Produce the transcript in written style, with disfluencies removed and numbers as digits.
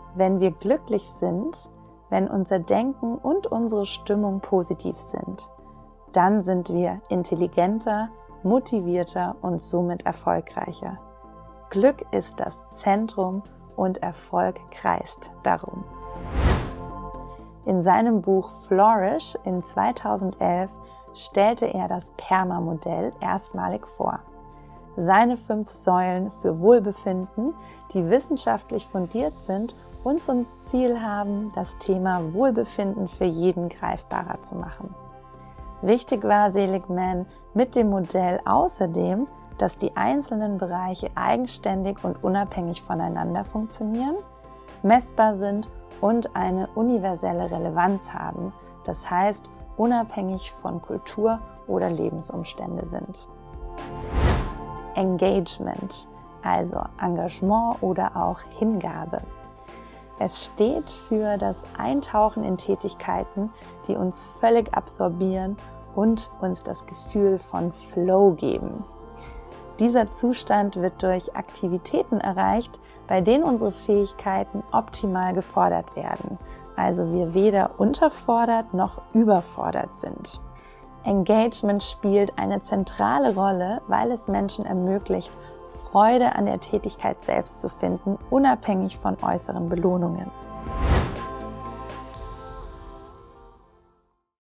Wenn wir glücklich sind, wenn unser Denken und unsere Stimmung positiv sind, dann sind wir intelligenter, motivierter und somit erfolgreicher. Glück ist das Zentrum und Erfolg kreist darum. In seinem Buch Flourish in 2011 stellte er das PERMA-Modell erstmalig vor. Seine 5 Säulen für Wohlbefinden, die wissenschaftlich fundiert sind und zum Ziel haben, das Thema Wohlbefinden für jeden greifbarer zu machen. Wichtig war Seligman mit dem Modell außerdem, dass die einzelnen Bereiche eigenständig und unabhängig voneinander funktionieren, messbar sind und eine universelle Relevanz haben, das heißt unabhängig von Kultur oder Lebensumstände sind. Engagement, also Engagement oder auch Hingabe. Es steht für das Eintauchen in Tätigkeiten, die uns völlig absorbieren und uns das Gefühl von Flow geben. Dieser Zustand wird durch Aktivitäten erreicht, bei denen unsere Fähigkeiten optimal gefordert werden, also wir weder unterfordert noch überfordert sind. Engagement spielt eine zentrale Rolle, weil es Menschen ermöglicht, Freude an der Tätigkeit selbst zu finden, unabhängig von äußeren Belohnungen.